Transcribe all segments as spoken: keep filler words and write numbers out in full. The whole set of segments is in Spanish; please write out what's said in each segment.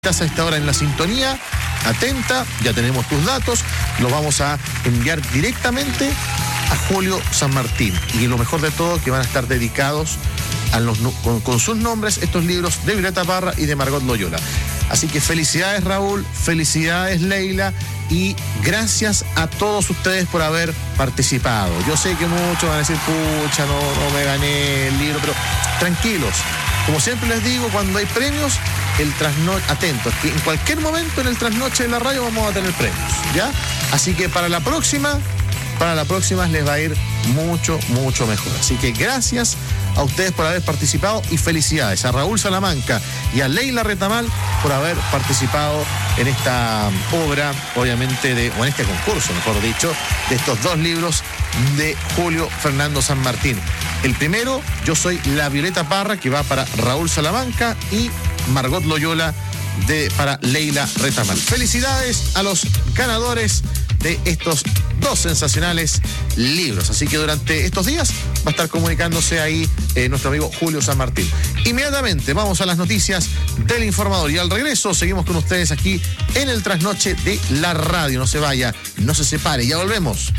Estás a esta hora en la sintonía, atenta, ya tenemos tus datos, los vamos a enviar directamente a Julio San Martín. Y lo mejor de todo, que van a estar dedicados a los, con, con sus nombres estos libros de Violeta Parra y de Margot Loyola. Así que felicidades, Raúl, felicidades, Leila, y gracias a todos ustedes por haber participado. Yo sé que muchos van a decir, pucha, no, no me gané el libro, pero tranquilos. Como siempre les digo, cuando hay premios, el trasnoche, atentos, que en cualquier momento en el trasnoche de la radio vamos a tener premios, ¿ya? Así que para la próxima, para la próxima les va a ir mucho, mucho mejor. Así que gracias a ustedes por haber participado y felicidades a Raúl Salamanca y a Leila Retamal por haber participado en esta obra, obviamente, de, o en este concurso, mejor dicho, de estos dos libros de Julio Fernando San Martín. El primero, Yo soy la Violeta Parra, que va para Raúl Salamanca, y Margot Loyola de, para Leila Retamal. Felicidades a los ganadores de estos dos sensacionales libros. Así que durante estos días va a estar comunicándose ahí eh, nuestro amigo Julio San Martín. Inmediatamente vamos a las noticias del Informador y al regreso seguimos con ustedes aquí en el trasnoche de la radio. No se vaya, no se separe, ya volvemos.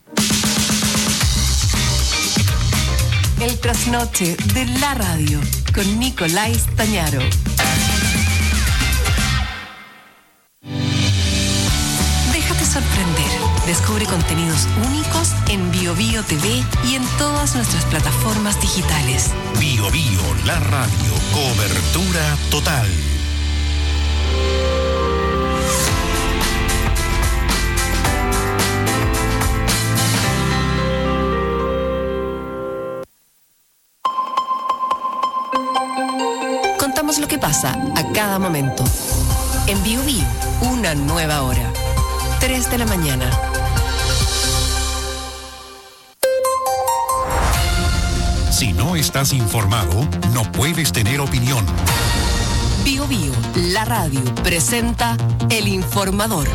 El trasnoche de la radio con Nicolás Tañaro. Déjate sorprender. Descubre contenidos únicos en Bio Bio T V y en todas nuestras plataformas digitales. Bio Bio, la radio. Cobertura total. Contamos lo que pasa a cada momento. En Bio Bio, una nueva hora. tres de la mañana. Si no estás informado, no puedes tener opinión. Bio Bio, la radio, presenta El Informador.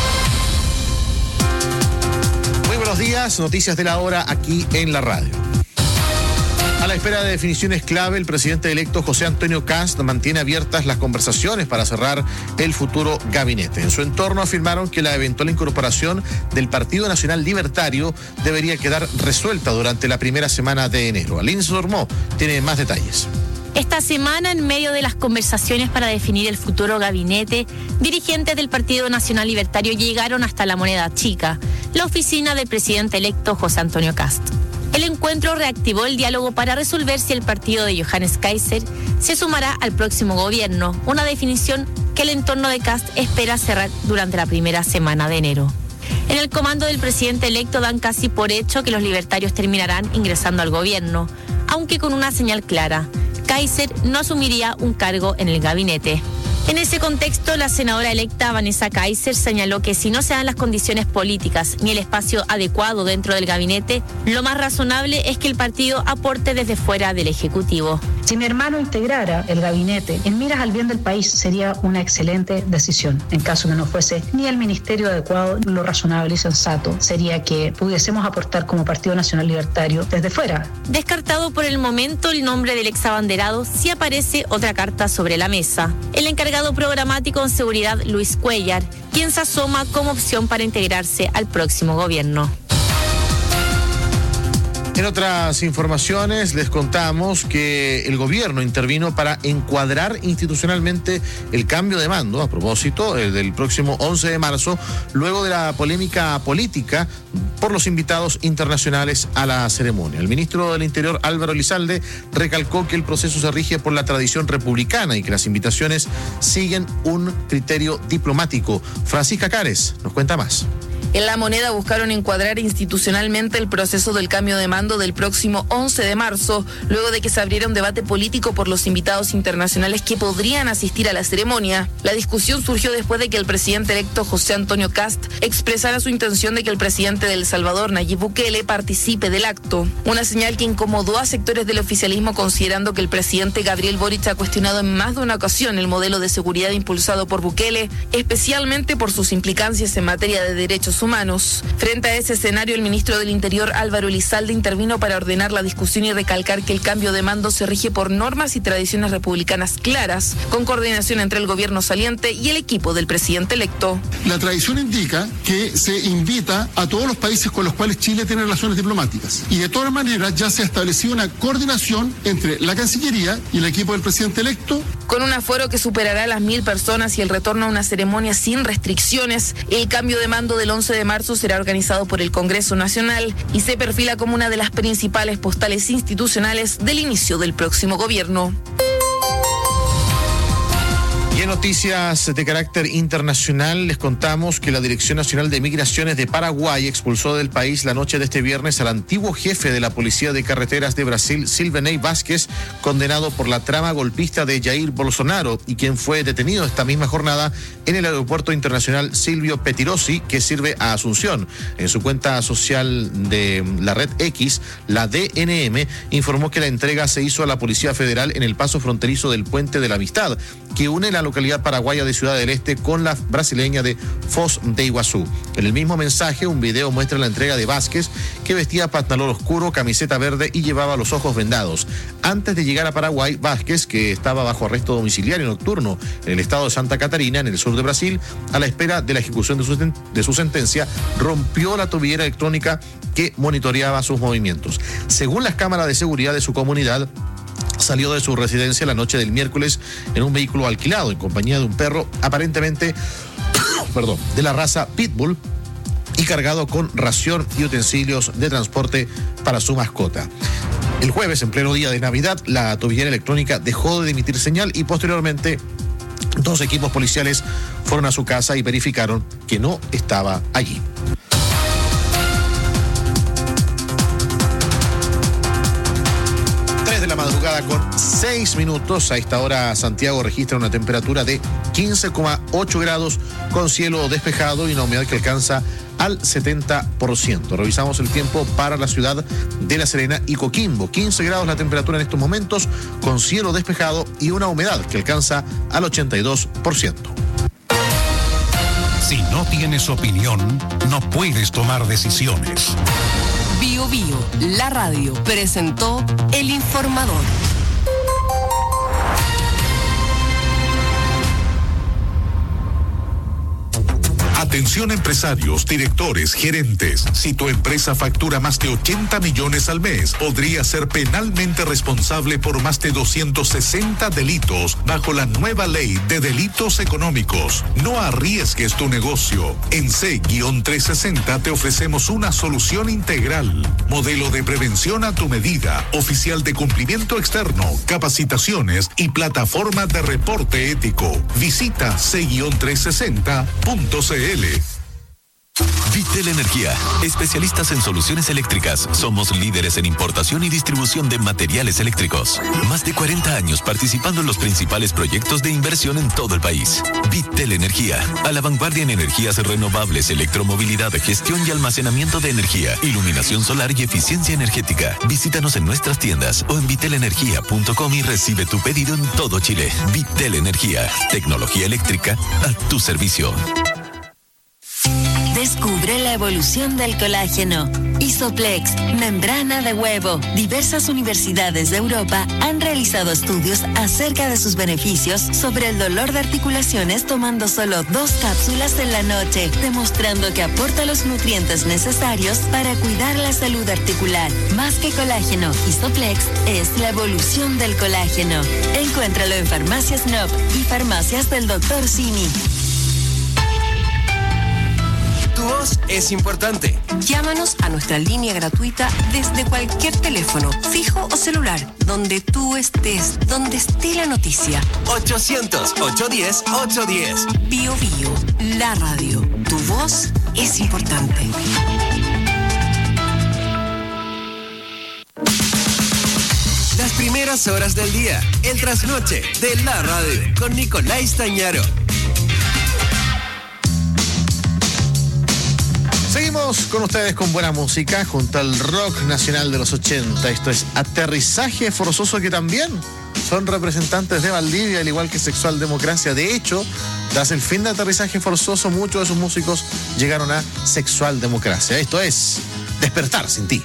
Muy buenos días, noticias de la hora aquí en la radio. A la espera de definiciones clave, el presidente electo José Antonio Kast mantiene abiertas las conversaciones para cerrar el futuro gabinete. En su entorno afirmaron que la eventual incorporación del Partido Nacional Libertario debería quedar resuelta durante la primera semana de enero. Aline Sormó tiene más detalles. Esta semana, en medio de las conversaciones para definir el futuro gabinete, dirigentes del Partido Nacional Libertario llegaron hasta la Moneda Chica, la oficina del presidente electo José Antonio Kast. El encuentro reactivó el diálogo para resolver si el partido de Johannes Kaiser se sumará al próximo gobierno, una definición que el entorno de Kast espera cerrar durante la primera semana de enero. En el comando del presidente electo dan casi por hecho que los libertarios terminarán ingresando al gobierno, aunque con una señal clara: Kaiser no asumiría un cargo en el gabinete. En ese contexto, la senadora electa Vanessa Kaiser señaló que si no se dan las condiciones políticas ni el espacio adecuado dentro del gabinete, lo más razonable es que el partido aporte desde fuera del Ejecutivo. Si mi hermano integrara el gabinete en miras al bien del país, sería una excelente decisión. En caso que no fuese ni el ministerio adecuado, lo razonable y sensato sería que pudiésemos aportar como Partido Nacional Libertario desde fuera. Descartado por el momento el nombre del exabanderado, sí aparece otra carta sobre la mesa: el encargado programático en seguridad Luis Cuellar, quien se asoma como opción para integrarse al próximo gobierno. En otras informaciones les contamos que el gobierno intervino para encuadrar institucionalmente el cambio de mando, a propósito el del próximo once de marzo, luego de la polémica política por los invitados internacionales a la ceremonia. El ministro del Interior, Álvaro Elizalde, recalcó que el proceso se rige por la tradición republicana y que las invitaciones siguen un criterio diplomático. Francisca Cares nos cuenta más. En La Moneda buscaron encuadrar institucionalmente el proceso del cambio de mando del próximo once de marzo, luego de que se abriera un debate político por los invitados internacionales que podrían asistir a la ceremonia. La discusión surgió después de que el presidente electo José Antonio Kast expresara su intención de que el presidente de El Salvador, Nayib Bukele, participe del acto. Una señal que incomodó a sectores del oficialismo, considerando que el presidente Gabriel Boric ha cuestionado en más de una ocasión el modelo de seguridad impulsado por Bukele, especialmente por sus implicancias en materia de derechos Derechos Humanos. Frente a ese escenario, el ministro del Interior, Álvaro Elizalde, intervino para ordenar la discusión y recalcar que el cambio de mando se rige por normas y tradiciones republicanas claras, con coordinación entre el gobierno saliente y el equipo del presidente electo. La tradición indica que se invita a todos los países con los cuales Chile tiene relaciones diplomáticas. Y de todas maneras ya se ha establecido una coordinación entre la Cancillería y el equipo del presidente electo. Con un aforo que superará las mil personas y el retorno a una ceremonia sin restricciones, el cambio de mando del once de marzo será organizado por el Congreso Nacional y se perfila como una de las principales postales institucionales del inicio del próximo gobierno. Y en noticias de carácter internacional les contamos que la Dirección Nacional de Migraciones de Paraguay expulsó del país la noche de este viernes al antiguo jefe de la Policía de Carreteras de Brasil, Silvanei Vázquez, condenado por la trama golpista de Jair Bolsonaro y quien fue detenido esta misma jornada en el aeropuerto internacional Silvio Pettirossi, que sirve a Asunción. En su cuenta social de la red X, la D N M informó que la entrega se hizo a la Policía Federal en el paso fronterizo del Puente de la Amistad, que une la localidad paraguaya de Ciudad del Este con la brasileña de Foz de Iguazú. En el mismo mensaje, un video muestra la entrega de Vázquez, que vestía pantalón oscuro, camiseta verde y llevaba los ojos vendados. Antes de llegar a Paraguay, Vázquez, que estaba bajo arresto domiciliario nocturno en el estado de Santa Catarina, en el sur de Brasil, a la espera de la ejecución de su, de su sentencia, rompió la tobillera electrónica que monitoreaba sus movimientos. Según las cámaras de seguridad de su comunidad, salió de su residencia la noche del miércoles en un vehículo alquilado en compañía de un perro aparentemente perdón, de la raza Pitbull y cargado con ración y utensilios de transporte para su mascota. El jueves, en pleno día de Navidad, la tobillera electrónica dejó de emitir señal y posteriormente dos equipos policiales fueron a su casa y verificaron que no estaba allí. La madrugada con seis minutos. A esta hora Santiago registra una temperatura de quince coma ocho grados con cielo despejado y una humedad que alcanza al setenta por ciento. Revisamos el tiempo para la ciudad de La Serena y Coquimbo. quince grados la temperatura en estos momentos con cielo despejado y una humedad que alcanza al ochenta y dos por ciento. Si no tienes opinión, no puedes tomar decisiones. Bio Bio, la radio, presentó El Informador. Atención empresarios, directores, gerentes. Si tu empresa factura más de ochenta millones al mes, podría ser penalmente responsable por más de doscientos sesenta delitos bajo la nueva ley de delitos económicos. No arriesgues tu negocio. En C trescientos sesenta te ofrecemos una solución integral. Modelo de prevención a tu medida, oficial de cumplimiento externo, capacitaciones y plataforma de reporte ético. Visita C trescientos sesenta punto c l. Vitel Energía, especialistas en soluciones eléctricas. Somos líderes en importación y distribución de materiales eléctricos. Más de cuarenta años participando en los principales proyectos de inversión en todo el país. Vitel Energía, a la vanguardia en energías renovables, electromovilidad, gestión y almacenamiento de energía, iluminación solar y eficiencia energética. Visítanos en nuestras tiendas o en vitel energía punto com y recibe tu pedido en todo Chile. Vitel Energía, tecnología eléctrica a tu servicio. Descubre la evolución del colágeno. Isoplex, membrana de huevo. Diversas universidades de Europa han realizado estudios acerca de sus beneficios sobre el dolor de articulaciones tomando solo dos cápsulas en la noche, demostrando que aporta los nutrientes necesarios para cuidar la salud articular. Más que colágeno, Isoplex es la evolución del colágeno. Encuéntralo en Farmacias N O P y Farmacias del doctor Simi. Tu voz es importante. Llámanos a nuestra línea gratuita desde cualquier teléfono, fijo o celular, donde tú estés, donde esté la noticia. ochocientos, ochocientos diez, ochocientos diez. Bio Bio, la radio. Tu voz es importante. Las primeras horas del día, el trasnoche de la radio, con Nicolás Tañaro. Seguimos con ustedes con buena música junto al rock nacional de los ochenta. Esto es Aterrizaje Forzoso, que también son representantes de Valdivia, al igual que Sexual Democracia. De hecho, Tras el fin de aterrizaje forzoso, muchos de sus músicos llegaron a Sexual Democracia. Esto es Despertar sin ti.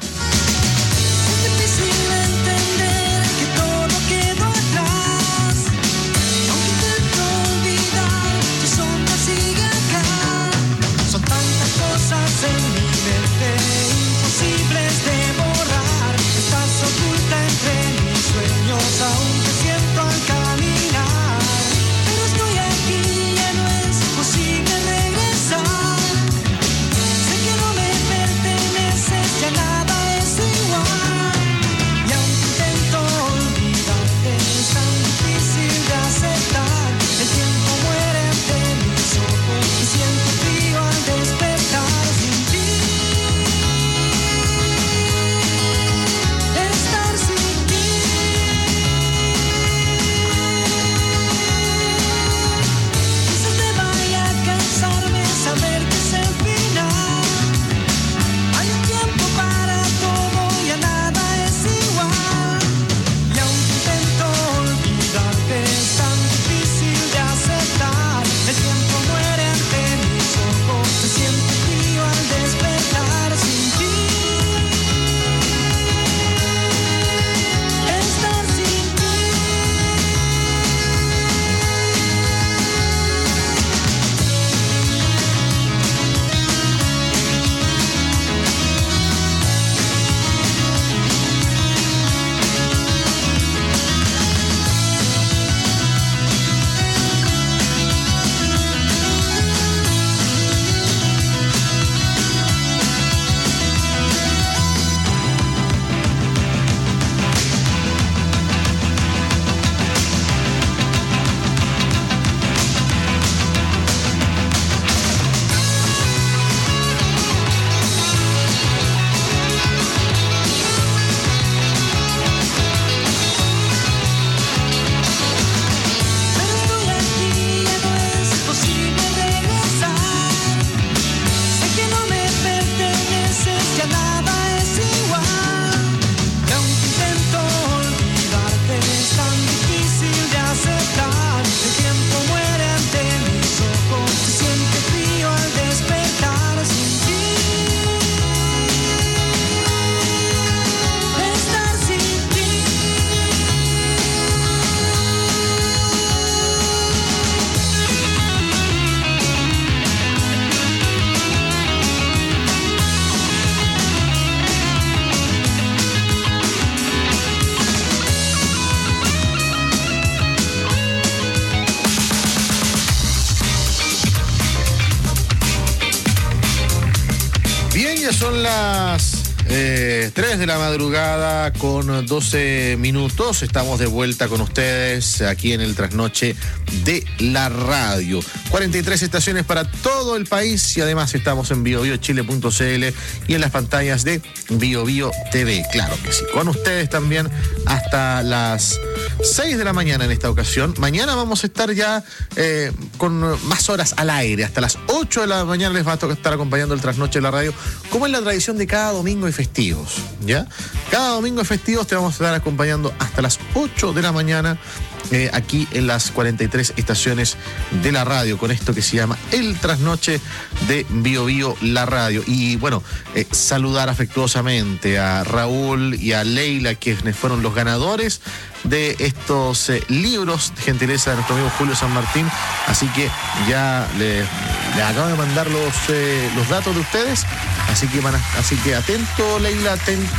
Son las eh, tres de la madrugada con doce minutos. Estamos de vuelta con ustedes aquí en el Trasnoche de la Radio. cuarenta y tres estaciones para todo el país y además estamos en bio bio chile punto c l y en las pantallas de BioBio T V. Claro que sí. Con ustedes también hasta las seis de la mañana en esta ocasión. Mañana vamos a estar ya eh, con más horas al aire. Hasta las ocho de la mañana les va a tocar estar acompañando el Trasnoche de la Radio, como es la tradición de cada domingo y festivos, ¿ya? Cada domingo y festivos te vamos a estar acompañando hasta las ocho de la mañana eh, aquí en las cuarenta y tres estaciones de la radio, con esto que se llama El Trasnoche de BioBio La Radio. Y bueno, eh, saludar afectuosamente a Raúl y a Leila, quienes fueron los ganadores de estos eh, libros de gentileza de nuestro amigo Julio San Martín. Así que ya le, le acabo de mandar los, eh, los datos de ustedes. Así que, van a, así que atento, Leila, atento,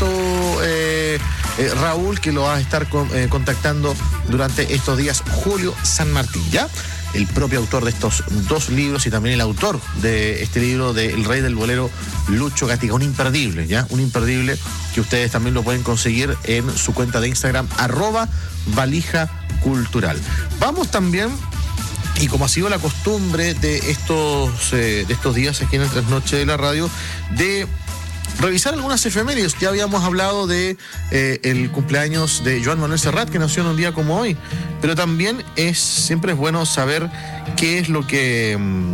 eh, eh, Raúl, que lo va a estar con, eh, contactando durante estos días Julio San Martín, ¿ya? El propio autor de estos dos libros y también el autor de este libro de El Rey del Bolero, Lucho Gatica, un imperdible, ¿ya? Un imperdible que ustedes también lo pueden conseguir en su cuenta de Instagram, arroba valija cultural. Vamos también, y como ha sido la costumbre de estos, eh, de estos días aquí en el Trasnoche de la Radio, de revisar algunas efemérides. Ya habíamos hablado de eh, el cumpleaños de Joan Manuel Serrat, que nació en un día como hoy, pero también es siempre es bueno saber qué es lo que um,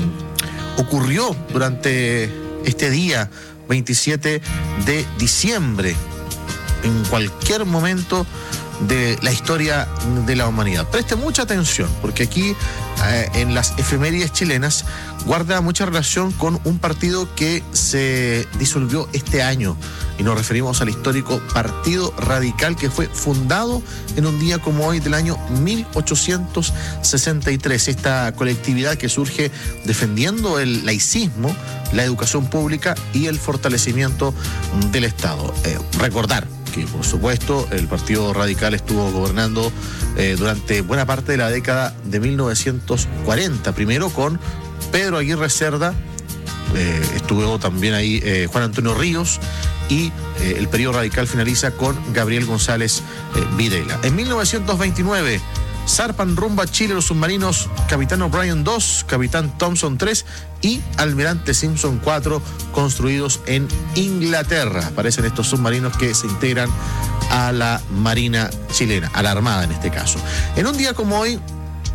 ocurrió durante este día veintisiete de diciembre. En cualquier momento de la historia de la humanidad. Preste mucha atención, porque aquí eh, en las efemérides chilenas guarda mucha relación con un partido que se disolvió este año, y nos referimos al histórico Partido Radical, que fue fundado en un día como hoy del año mil ochocientos sesenta y tres. Esta colectividad que surge defendiendo el laicismo, la educación pública y el fortalecimiento del Estado. Eh, recordar que, por supuesto, el Partido Radical estuvo gobernando eh, durante buena parte de la década de mil novecientos cuarenta, primero con Pedro Aguirre Cerda, eh, estuvo también ahí eh, Juan Antonio Ríos, y eh, el periodo radical finaliza con Gabriel González eh, Videla. En mil novecientos veintinueve zarpan rumbo a Chile los submarinos Capitán O'Brien dos, Capitán Thompson tres y Almirante Simpson cuatro, construidos en Inglaterra. Aparecen estos submarinos que se integran a la Marina chilena, a la Armada en este caso. En un día como hoy,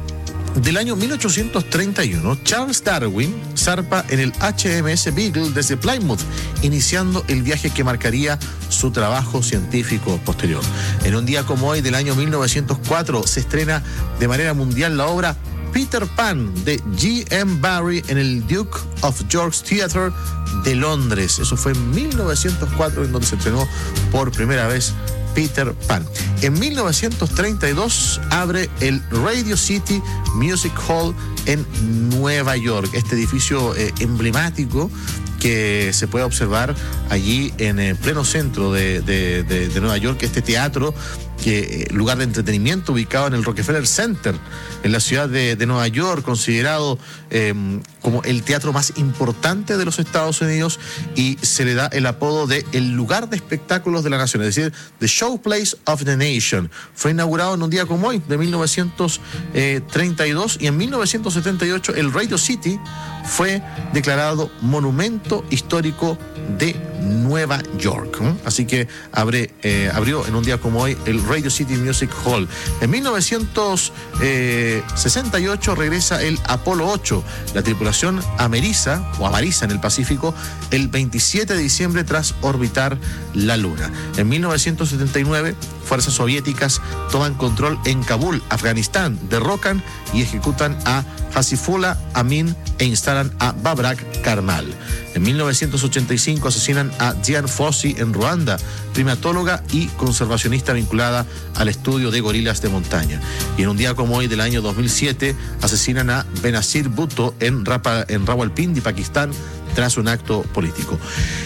del año mil ochocientos treinta y uno, Charles Darwin zarpa en el H M S Beagle desde Plymouth, iniciando el viaje que marcaría su trabajo científico posterior. En un día como hoy, del año mil novecientos cuatro, se estrena de manera mundial la obra Peter Pan de G M Barrie en el Duke of York's Theatre de Londres. Eso fue en mil novecientos cuatro, en donde se estrenó por primera vez Peter Pan. En mil novecientos treinta y dos abre el Radio City Music Hall en Nueva York, este edificio eh, emblemático que se puede observar allí en el pleno centro de, de, de, de Nueva York, este teatro, que eh, lugar de entretenimiento ubicado en el Rockefeller Center, en la ciudad de, de Nueva York, considerado eh, como el teatro más importante de los Estados Unidos, y se le da el apodo de el lugar de espectáculos de la nación, es decir, The Showplace of the Nation. Fue inaugurado en un día como hoy, de mil novecientos treinta y dos, y en mil novecientos setenta y ocho el Radio City fue declarado Monumento Histórico de Nueva York. ¿eh? Así que abre, eh, abrió en un día como hoy el Radio City Music Hall. En mil novecientos sesenta y ocho regresa el Apolo ocho, la tripulación ameriza o amariza en el Pacífico el veintisiete de diciembre tras orbitar la Luna. En mil novecientos setenta y nueve, fuerzas soviéticas toman control en Kabul, Afganistán, derrocan y ejecutan a Hasifullah Amin e instalan a Babrak Karmal. En mil novecientos ochenta y cinco asesinan a Dian Fossey en Ruanda, primatóloga y conservacionista vinculada al estudio de gorilas de montaña. Y en un día como hoy del año dos mil siete asesinan a Benazir Bhutto en, Rapa, en Rawalpindi, Pakistán, tras un acto político.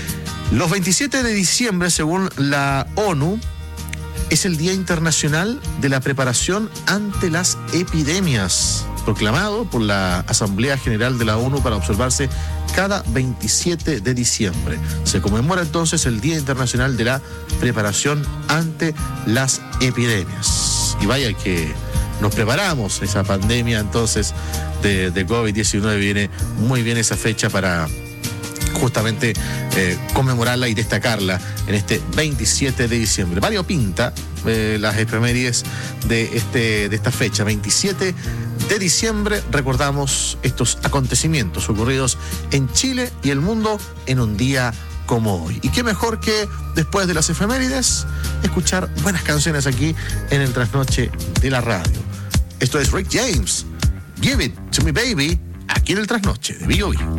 Los veintisiete de diciembre, según la ONU, es el Día Internacional de la Preparación ante las Epidemias, proclamado por la Asamblea General de la ONU para observarse cada veintisiete de diciembre. Se conmemora entonces el Día Internacional de la Preparación ante las Epidemias. Y vaya que nos preparamos, esa pandemia entonces de, de COVID diecinueve, viene muy bien esa fecha para justamente eh, conmemorarla y destacarla en este veintisiete de diciembre. Mario pinta eh, las efemérides de, este, de esta fecha, veintisiete de diciembre, recordamos estos acontecimientos ocurridos en Chile y el mundo en un día como hoy. Y qué mejor que después de las efemérides escuchar buenas canciones aquí en el Trasnoche de la Radio. Esto es Rick James, Give It To Me Baby, aquí en el Trasnoche de Bio Bio.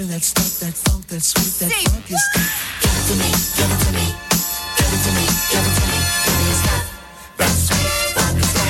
me that stuff, that funk, that sweet, that funk is. Give it to me, give it to me, give it to me, give it to me. Give me stuff, that sweet, funky stuff.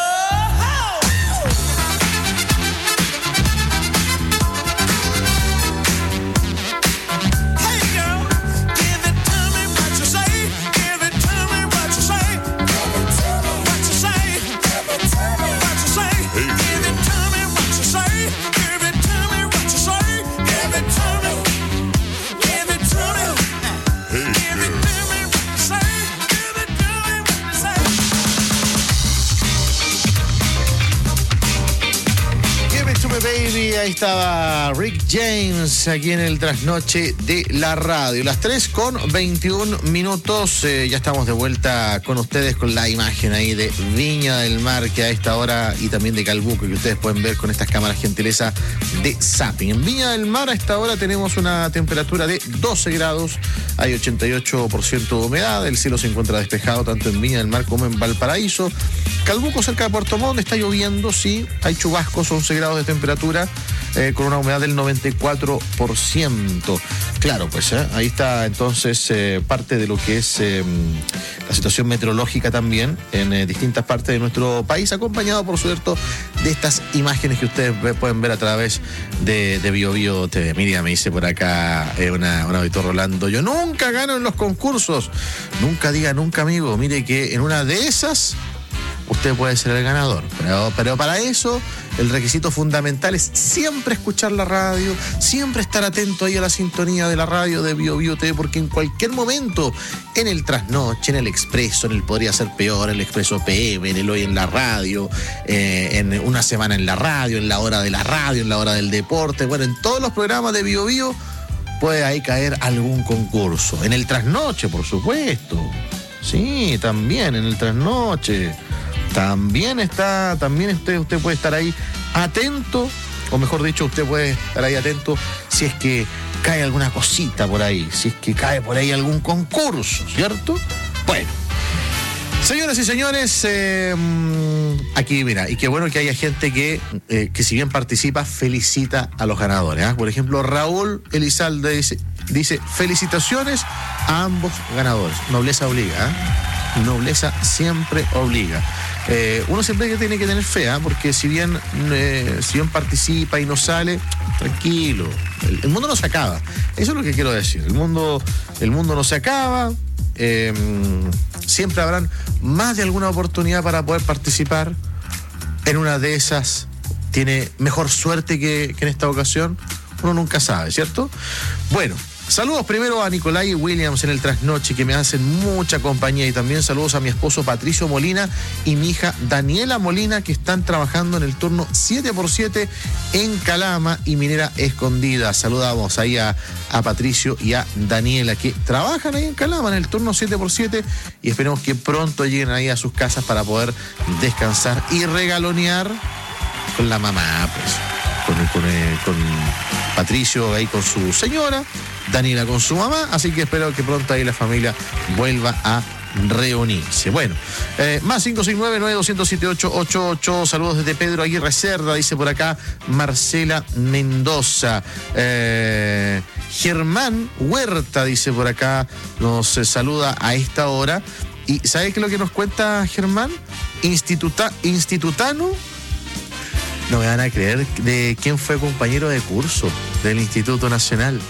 Baby, ahí estaba Rick James aquí en el trasnoche de la radio. Las tres con veintiún minutos, eh, ya estamos de vuelta con ustedes con la imagen ahí de Viña del Mar, que a esta hora, y también de Calbuco, que ustedes pueden ver con estas cámaras gentileza de Zapping. En Viña del Mar a esta hora tenemos una temperatura de doce grados, hay ochenta y ocho por ciento de humedad, el cielo se encuentra despejado tanto en Viña del Mar como en Valparaíso. Calbuco, cerca de Puerto Montt, está lloviendo, sí, hay chubascos, once grados de temperatura, eh, con una humedad del noventa y cuatro por ciento. Claro, pues eh, ahí está entonces eh, parte de lo que es eh, la situación meteorológica también en eh, distintas partes de nuestro país, acompañado, por cierto, de estas imágenes que ustedes ve, pueden ver a través de, de Bio Bio T V. Miriam me dice por acá, eh, una, una Víctor Rolando, yo nunca gano en los concursos. Nunca diga nunca, amigo. Mire que en una de esas usted puede ser el ganador, pero, pero para eso el requisito fundamental es siempre escuchar la radio, siempre estar atento ahí a la sintonía de la radio de Bio Bio T V, porque en cualquier momento, en el trasnoche, en el expreso, en el podría ser peor, en el expreso P M, en el hoy en la radio, eh, en una semana en la radio, en la hora de la radio, en la hora del deporte, bueno, en todos los programas de Bio Bio puede ahí caer algún concurso. En el trasnoche, por supuesto. Sí, también en el trasnoche. También está, también usted, usted puede estar ahí atento, o mejor dicho, usted puede estar ahí atento si es que cae alguna cosita por ahí, si es que cae por ahí algún concurso, ¿cierto? Bueno, señoras y señores, eh, aquí mira, y qué bueno que haya gente que, eh, que si bien participa, felicita a los ganadores, ¿eh? Por ejemplo, Raúl Elizalde dice, dice felicitaciones a ambos ganadores. Nobleza obliga, ¿eh? Nobleza siempre obliga. Eh, uno siempre tiene que tener fe, ¿eh? Porque si bien, eh, si bien participa y no sale, tranquilo, el, el mundo no se acaba. Eso es lo que quiero decir. El mundo, el mundo no se acaba. Eh, siempre habrán más de alguna oportunidad para poder participar. En una de esas tiene mejor suerte que, que en esta ocasión. Uno nunca sabe, ¿cierto? Bueno, saludos primero a Nicolai Williams en el trasnoche, que me hacen mucha compañía, y también saludos a mi esposo Patricio Molina y mi hija Daniela Molina, que están trabajando en el turno siete por siete en Calama y Minera Escondida. Saludamos ahí a, a Patricio y a Daniela, que trabajan ahí en Calama en el turno siete por siete, y esperemos que pronto lleguen ahí a sus casas para poder descansar y regalonear con la mamá, pues, con, con, con Patricio ahí con su señora, Daniela con su mamá, así que espero que pronto ahí la familia vuelva a reunirse. Bueno, eh, más cinco seis nueve, nueve dos cero siete, ocho ocho ocho. Saludos desde Pedro Aguirre Cerda, dice por acá Marcela Mendoza. Eh, Germán Huerta, dice por acá, nos eh, saluda a esta hora. ¿Y sabe qué es lo que nos cuenta Germán? Instituta, institutano. No me van a creer de quién fue compañero de curso del Instituto Nacional.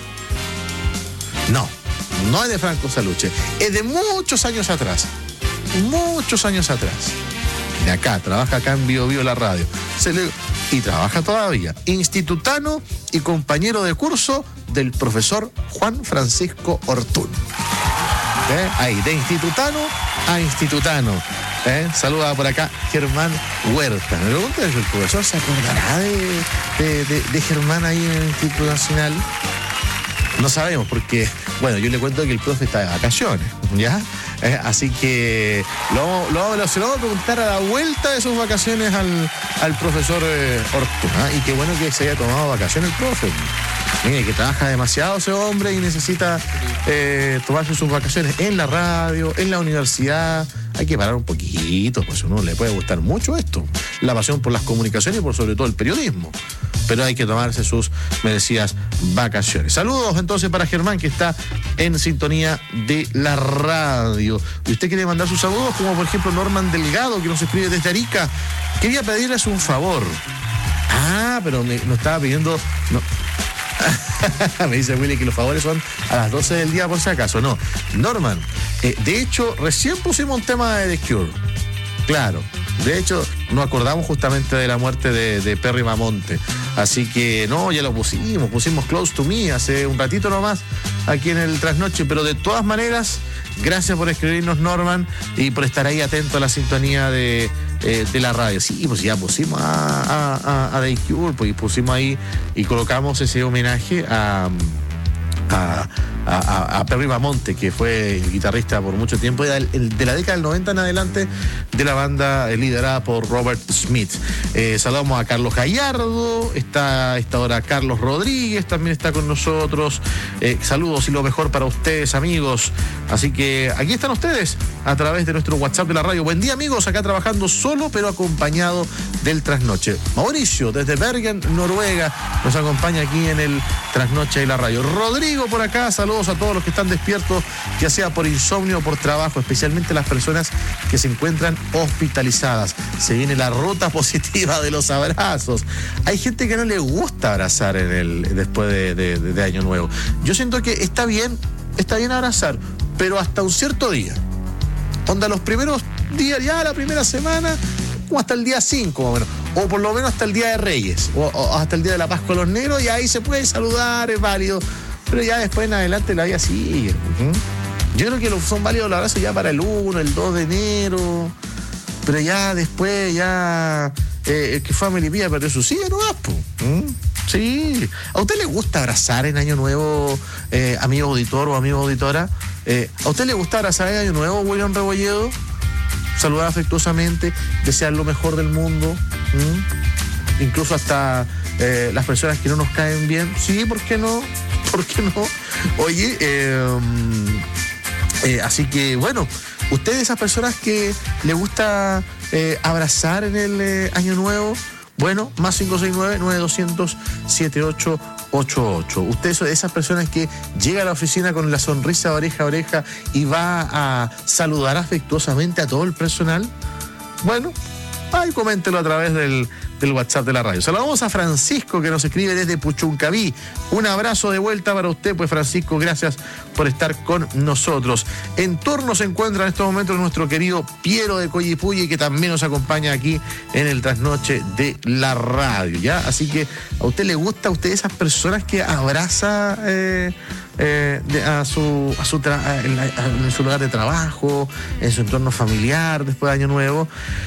No, no es de Franco Saluche, es de muchos años atrás, muchos años atrás. De acá, trabaja acá en Bio Bio la radio. Se le, y trabaja todavía. Institutano y compañero de curso del profesor Juan Francisco Ortún. ¿Eh? Ahí, de institutano a institutano. ¿Eh? Saluda por acá Germán Huerta. Me pregunta si el profesor se acordará de, de, de, de Germán ahí en el Instituto Nacional. No sabemos, porque, bueno, yo le cuento que el profe está de vacaciones, ¿ya? Eh, así que lo, lo, lo, se lo voy a preguntar a la vuelta de sus vacaciones al, al profesor eh, Ortún, ¿eh? Y qué bueno que se haya tomado vacaciones el profe. Mire, que trabaja demasiado ese hombre y necesita eh, tomarse sus vacaciones en la radio, en la universidad, hay que parar un poquito, pues a uno le puede gustar mucho esto, la pasión por las comunicaciones y por sobre todo el periodismo, pero hay que tomarse sus merecidas vacaciones. Saludos entonces para Germán, que está en sintonía de la radio. Y usted quiere mandar sus saludos, como por ejemplo Norman Delgado, que nos escribe desde Arica. Quería pedirles un favor. Ah, pero me, me estaba pidiendo... No. Me dice Willy que los favores son a las doce del día, por si acaso. No, Norman, eh, de hecho, recién pusimos un tema de The Cure. Claro, de hecho, nos acordamos justamente de la muerte de, de Perry Mamonte. Así que, no, ya lo pusimos, pusimos Close to Me hace un ratito nomás aquí en el Trasnoche. Pero de todas maneras, gracias por escribirnos, Norman, y por estar ahí atento a la sintonía de... Eh, de la radio. Sí, pues ya pusimos a, a, a The Cure, pues, y pusimos ahí y colocamos ese homenaje a, a, a, a Perry Mamonte, que fue el guitarrista por mucho tiempo, de, de la década del noventa en adelante, de la banda liderada por Robert Smith. Eh, saludamos a Carlos Gallardo, está a esta hora Carlos Rodríguez, también está con nosotros. Eh, saludos y lo mejor para ustedes, amigos. Así que aquí están ustedes a través de nuestro WhatsApp de la radio. Buen día, amigos, acá trabajando solo pero acompañado del Trasnoche. Mauricio, desde Bergen, Noruega, nos acompaña aquí en el Trasnoche de la radio. Rodrigo por acá, saludos a todos los que están despiertos, ya sea por insomnio o por trabajo, especialmente las personas que se encuentran hospitalizadas. Se viene la ruta positiva de los abrazos. Hay gente que no le gusta abrazar en el después de, de, de Año Nuevo. Yo siento que está bien, está bien abrazar, pero hasta un cierto día. Onda los primeros días, ya la primera semana, como hasta el día cinco, o, menos, o por lo menos hasta el Día de Reyes, o, o hasta el Día de la Paz con los negros, y ahí se puede saludar, es válido, pero ya después en adelante la vida sigue. Uh-huh. Yo creo que los, son válidos los abrazos ya para el uno, el dos de enero, pero ya después, ya, eh, el que fue a Melipilla perdió su silla, no va, pues. ¿Mm? Sí. ¿A usted le gusta abrazar en Año Nuevo, eh, amigo auditor o amigo auditora? Eh, ¿A usted le gusta abrazar en Año Nuevo, William Rebolledo? Saludar afectuosamente, desear lo mejor del mundo, ¿Mm? Incluso hasta eh, las personas que no nos caen bien. Sí, ¿por qué no? ¿Por qué no? Oye, eh, eh, así que bueno, usted de esas personas que le gusta eh, abrazar en el eh, Año Nuevo, bueno, más cinco seis nueve, nueve dos cero cero, siete ocho ocho ocho. Usted es de esas personas que llega a la oficina con la sonrisa oreja a oreja y va a saludar afectuosamente a todo el personal. Bueno, ahí coméntelo a través del, del WhatsApp de la radio. Saludamos a Francisco, que nos escribe desde Puchuncaví. Un abrazo de vuelta para usted, pues, Francisco, gracias por estar con nosotros. En turno se encuentra en estos momentos nuestro querido Piero de Coyipulli, que también nos acompaña aquí en el Trasnoche de la radio, ¿ya? Así que a usted le gusta, a usted esas personas que abraza eh, eh, de, a su, a su tra- en, la, en su lugar de trabajo, en su entorno familiar después de Año Nuevo.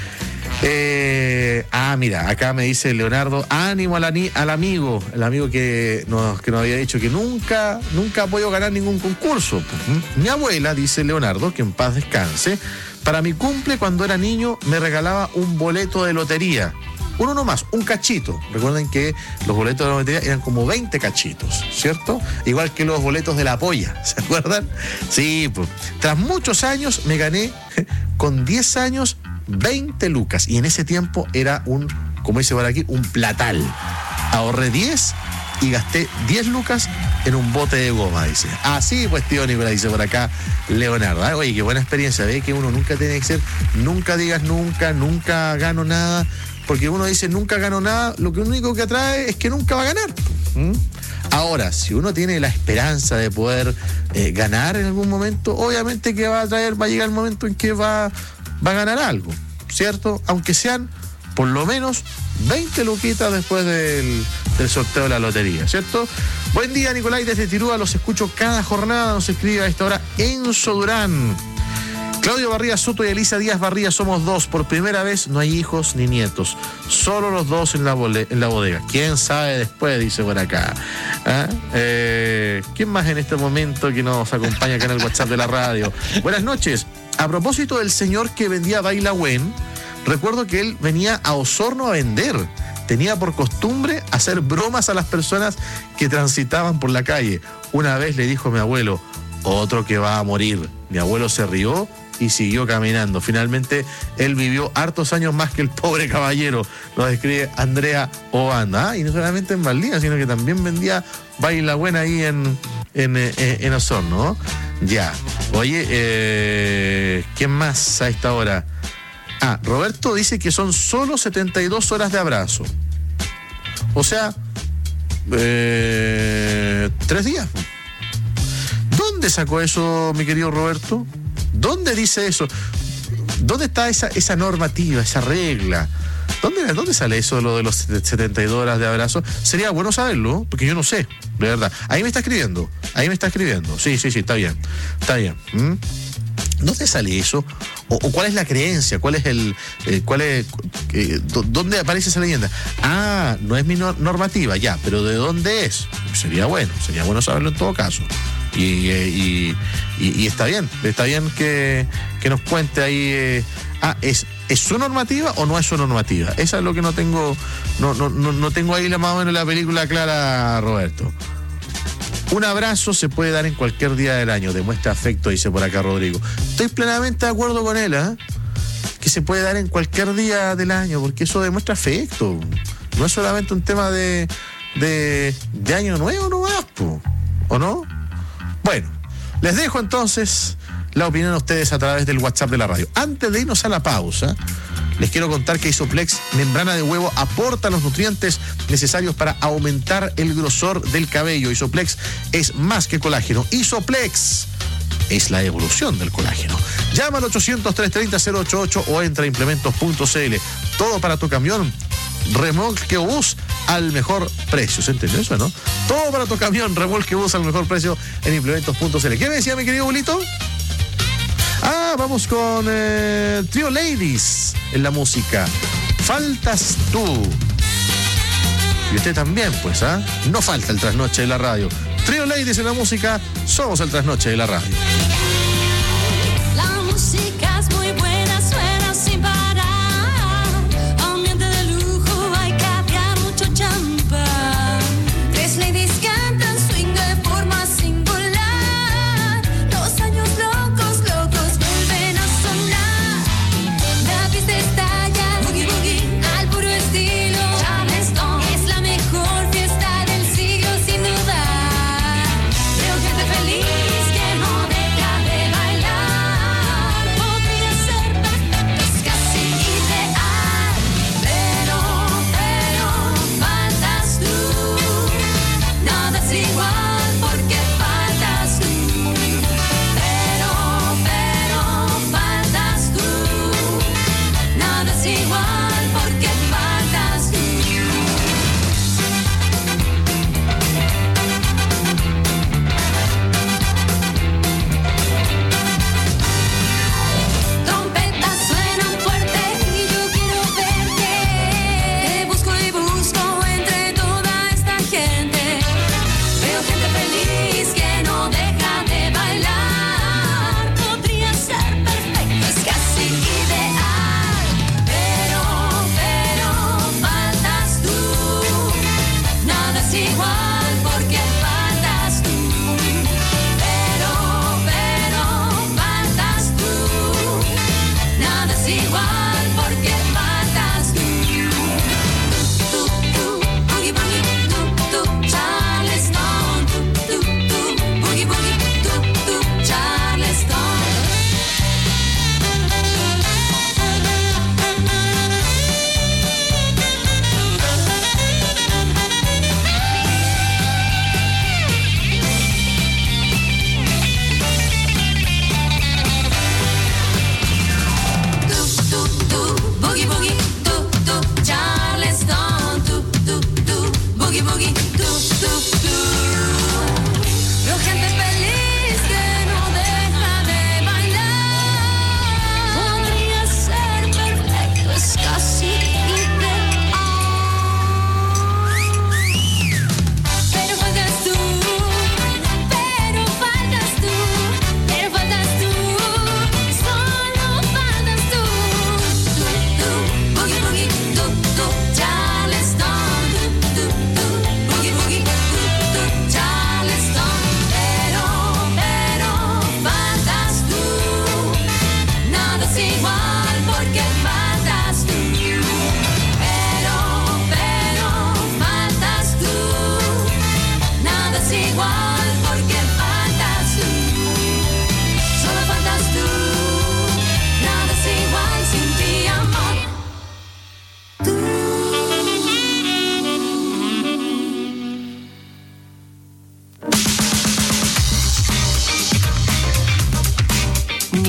Eh, ah, mira, acá me dice Leonardo, ánimo al, ani- al amigo, el amigo que nos, que nos había dicho que nunca, nunca ha podido ganar ningún concurso. ¿Mm? Mi abuela, dice Leonardo, que en paz descanse, para mi cumple cuando era niño me regalaba un boleto de lotería. Uno nomás, un cachito. Recuerden que los boletos de la lotería eran como veinte cachitos, ¿cierto? Igual que los boletos de la polla, ¿se acuerdan? Sí, pues. Tras muchos años me gané con diez años veinte lucas, y en ese tiempo era un, como dice por aquí, un platal. Ahorré diez y gasté diez lucas en un bote de goma, dice. Así pues, tío Nicolás, dice por acá Leonardo. ¿Eh? Oye, qué buena experiencia. Ve que uno nunca tiene que ser, nunca digas nunca, nunca gano nada, porque uno dice nunca gano nada, lo que único que atrae es que nunca va a ganar. ¿Mm? Ahora, si uno tiene la esperanza de poder eh, ganar en algún momento, obviamente que va a traer, va a llegar el momento en que va, va a ganar algo, ¿cierto? Aunque sean por lo menos veinte luquitas después del, del sorteo de la lotería, ¿cierto? Buen día, Nicolás, desde Tirúa, los escucho cada jornada, nos escribe a esta hora Enzo Durán. Claudio Barría Soto y Elisa Díaz Barría somos dos. Por primera vez no hay hijos ni nietos. Solo los dos en la, bole- en la bodega. ¿Quién sabe después? Dice por acá. ¿Ah? Eh, ¿Quién más en este momento que nos acompaña acá en el WhatsApp de la radio? Buenas noches. A propósito del señor que vendía Bailahuen, recuerdo que él venía a Osorno a vender. Tenía por costumbre hacer bromas a las personas que transitaban por la calle. Una vez le dijo a mi abuelo, otro que va a morir. Mi abuelo se rió y siguió caminando. Finalmente, él vivió hartos años más que el pobre caballero, nos describe Andrea Obanda. Ah, y no solamente en Valdivia, sino que también vendía baila buena ahí en, en, en, en Osorno, ¿no? Ya. Oye, eh, ¿quién más a esta hora? Ah, Roberto dice que son solo setenta y dos horas de abrazo. O sea, eh, tres días. ¿Dónde sacó eso, mi querido Roberto? ¿Dónde dice eso? ¿Dónde está esa, esa normativa, esa regla? ¿Dónde, ¿Dónde sale eso, lo de los setenta y dos horas de abrazo? Sería bueno saberlo, porque yo no sé, de verdad. Ahí me está escribiendo, ahí me está escribiendo. Sí, sí, sí, está bien, está bien. ¿Mm? ¿Dónde sale eso? ¿O, o cuál es la creencia? ¿Cuál es el, eh, cuál es, eh, ¿dónde aparece esa leyenda? Ah, no es mi no- normativa, ya, pero ¿de dónde es? Sería bueno, sería bueno saberlo en todo caso. Y, y, y, y está bien, está bien que, que nos cuente ahí. Eh, ah, ¿es, ¿es su normativa o no es su normativa? Esa es lo que no tengo, no, no, no, no tengo ahí la, más o menos la película clara, Roberto. Un abrazo se puede dar en cualquier día del año, demuestra afecto, dice por acá Rodrigo. Estoy plenamente de acuerdo con él, ¿eh? Que se puede dar en cualquier día del año, porque eso demuestra afecto. No es solamente un tema de, de, de año nuevo nomás, po, ¿o no? Bueno, les dejo entonces la opinión a ustedes a través del WhatsApp de la radio. Antes de irnos a la pausa, les quiero contar que Isoplex membrana de huevo aporta los nutrientes necesarios para aumentar el grosor del cabello. Isoplex es más que colágeno. Isoplex es la evolución del colágeno. Llama al ochocientos, trescientos treinta, cero ochenta y ocho o entra a implementos punto c l. Todo para tu camión, remolque o bus al mejor precio. ¿Se entendió eso, no? Todo para tu camión, remolque o bus al mejor precio en implementos punto c l. ¿Qué me decía mi querido Bulito? Ah, vamos con eh, Trio Ladies en la música. Faltas tú. Y usted también, pues, ¿ah? ¿eh? No falta el trasnoche de la radio. Trio Ladies en la música, somos el trasnoche de la radio. La música es muy buena, suena sin parar. Ambiente de lujo, hay caviar, mucho champán. Tres ladies cantan swing de forma singular. Los años locos, locos vuelven a sonar. La pista estalla, boogie boogie, al puro estilo Charleston. Es la mejor fiesta del siglo sin dudar. Veo gente feliz que no deja de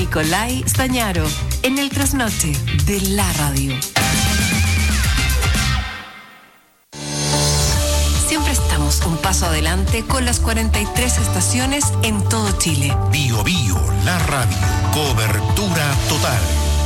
Nicolai Stañaro, en el trasnoche de la radio. Siempre estamos un paso adelante con las cuarenta y tres estaciones en todo Chile. Bio Bio, la radio. Cobertura total.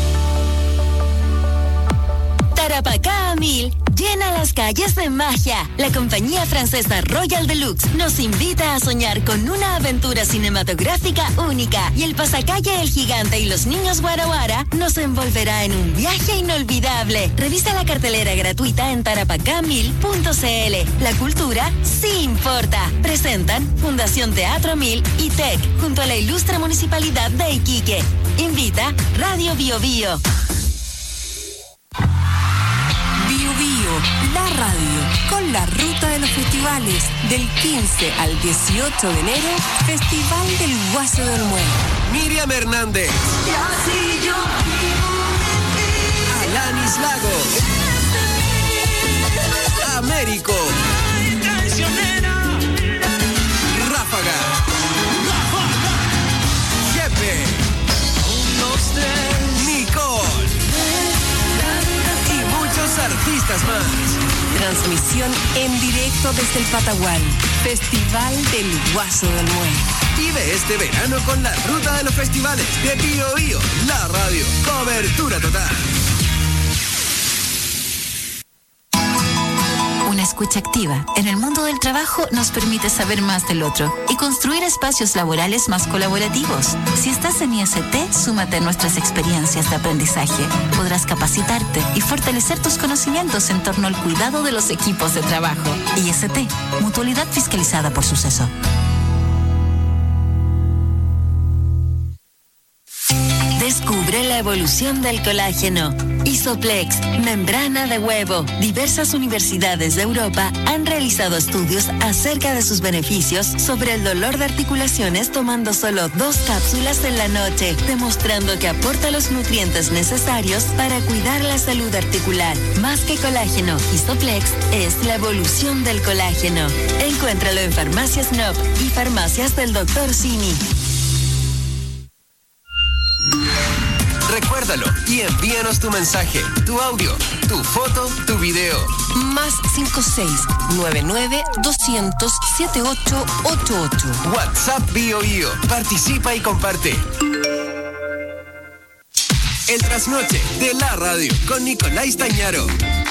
Tarapacá a mil llena las calles de magia. La compañía francesa Royal Deluxe nos invita a soñar con una aventura cinematográfica única y el pasacalle El Gigante y los Niños Guara Guara nos envolverá en un viaje inolvidable. Revisa la cartelera gratuita en tarapacá mil punto c l. La cultura sí importa. Presentan Fundación Teatro Mil y T E C junto a la ilustre Municipalidad de Iquique. Invita Radio Bio Bio. Bio Bio, la radio, con la ruta de los festivales. Del quince al dieciocho de enero, Festival del Guaso de Olmué. Miriam Hernández. Alanis Lago. Américo. Ráfaga. Jefe. Nicole. Y muchos artistas más. Transmisión en directo desde el Patagual. Festival del Guaso de Olmué. Vive este verano con la ruta de los festivales de Bio Bio, la radio. Cobertura total. Una escucha activa en el mundo del trabajo nos permite saber más del otro y construir espacios laborales más colaborativos. Si estás en I S T, súmate a nuestras experiencias de aprendizaje. Podrás capacitarte y fortalecer tus conocimientos en torno al cuidado de los equipos de trabajo. I S T, mutualidad fiscalizada por Suceso. Descubre la evolución del colágeno. Isoplex, membrana de huevo. Diversas universidades de Europa han realizado estudios acerca de sus beneficios sobre el dolor de articulaciones tomando solo dos cápsulas en la noche, demostrando que aporta los nutrientes necesarios para cuidar la salud articular. Más que colágeno, Isoplex es la evolución del colágeno. Encuéntralo en Farmacias N O P y Farmacias del doctor Simi. Recuérdalo y envíanos tu mensaje, tu audio, tu foto, tu video. Más cinco seis nueve nueve doscientos setenta y ocho ochenta y ocho. WhatsApp Bio Bio. Participa y comparte. El trasnoche de la radio con Nicolai Stañaro.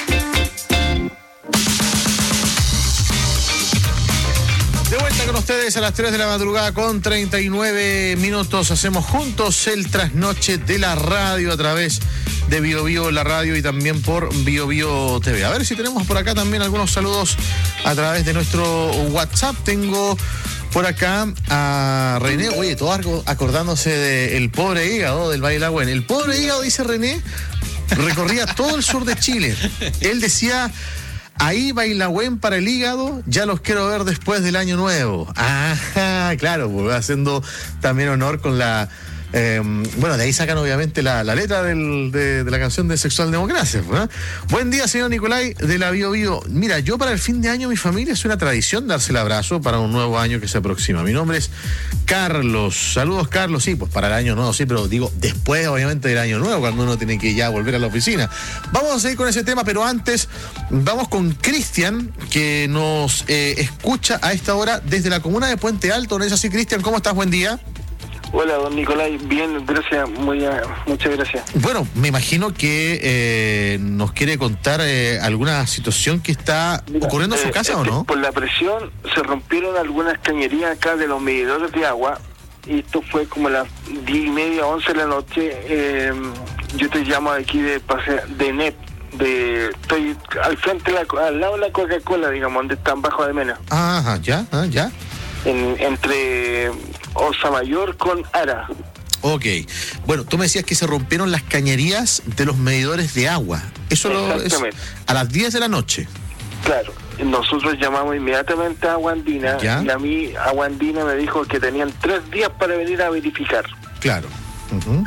De vuelta con ustedes a las tres de la madrugada con treinta y nueve minutos. Hacemos juntos el trasnoche de la radio a través de Bio Bio, la radio, y también por Bio Bio T V. A ver si tenemos por acá también algunos saludos a través de nuestro WhatsApp. Tengo por acá a René. Oye, todo acordándose del pobre hígado del Valle Lagüen. El pobre hígado, dice René, recorría todo el sur de Chile. Él decía: ahí Bailagüen para el hígado, ya los quiero ver después del año nuevo. Ah, claro, pues haciendo también honor con la... Eh, bueno, de ahí sacan obviamente la, la letra del, de, de la canción de Sexual Democracia, ¿eh? Buen día, señor Nicolai de la Bio Bio. Mira, yo para el fin de año, mi familia es una tradición darse el abrazo para un nuevo año que se aproxima. Mi nombre es Carlos. Saludos, Carlos. Sí, pues para el año nuevo, sí, pero digo, después obviamente del año nuevo, cuando uno tiene que ya volver a la oficina. Vamos a seguir con ese tema, pero antes vamos con Cristian, que nos eh, escucha a esta hora desde la comuna de Puente Alto. ¿No es así, Cristian? ¿Cómo estás? Buen día. Hola, don Nicolai, bien, gracias, muy, muchas gracias. Bueno, me imagino que eh, nos quiere contar eh, alguna situación que está Mira, ocurriendo en su eh, casa, este, ¿o no? Por la presión se rompieron algunas cañerías acá de los medidores de agua, y esto fue como a las diez y media, once de la noche. Eh, yo te llamo aquí de paseo, de N E P, de, estoy al frente, de la, al lado de la Coca-Cola, digamos, donde están Bajo de Mena. Ajá, ya, ah, ya. En, entre Osa Mayor con Ara. Ok. Bueno, tú me decías que se rompieron las cañerías de los medidores de agua. Eso lo es a las diez de la noche. Claro. Nosotros llamamos inmediatamente a Agua Andina. ¿Ya? Y a mí Agua Andina me dijo que tenían tres días para venir a verificar. Claro. Uh-huh.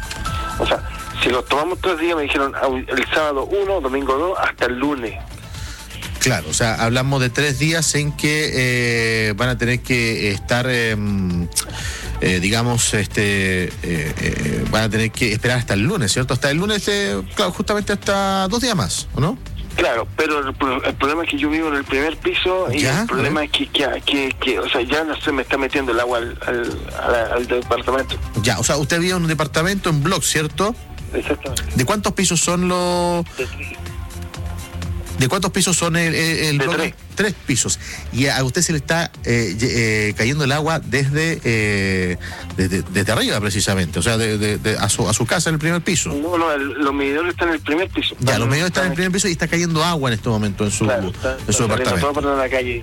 O sea, si los tomamos tres días, me dijeron el sábado uno, domingo dos, hasta el lunes. Claro, o sea, hablamos de tres días en que eh, van a tener que estar, eh, eh, digamos, este, eh, eh, van a tener que esperar hasta el lunes, ¿cierto? Hasta el lunes, eh, claro, justamente hasta dos días más, ¿o no? Claro, pero el, pro- el problema es que yo vivo en el primer piso y ¿Ya? el problema es que, que, que, que, o sea, ya no se me está metiendo el agua al, al, al, al departamento. Ya, o sea, usted vive en un departamento en block, ¿cierto? Exactamente. ¿De cuántos pisos son los...? ¿De cuántos pisos son el, el, el De bloque? tres. Tres pisos. Y a usted se le está eh, eh, cayendo el agua desde, eh, desde desde arriba, precisamente. O sea, de, de, de- a, su, a su casa en el primer piso. No, no, el, los medidores están en el primer piso. Ya, los medios están en el primer piso y está cayendo agua en este momento en su, Claro, está, en su está saliendo departamento. todo por la calle.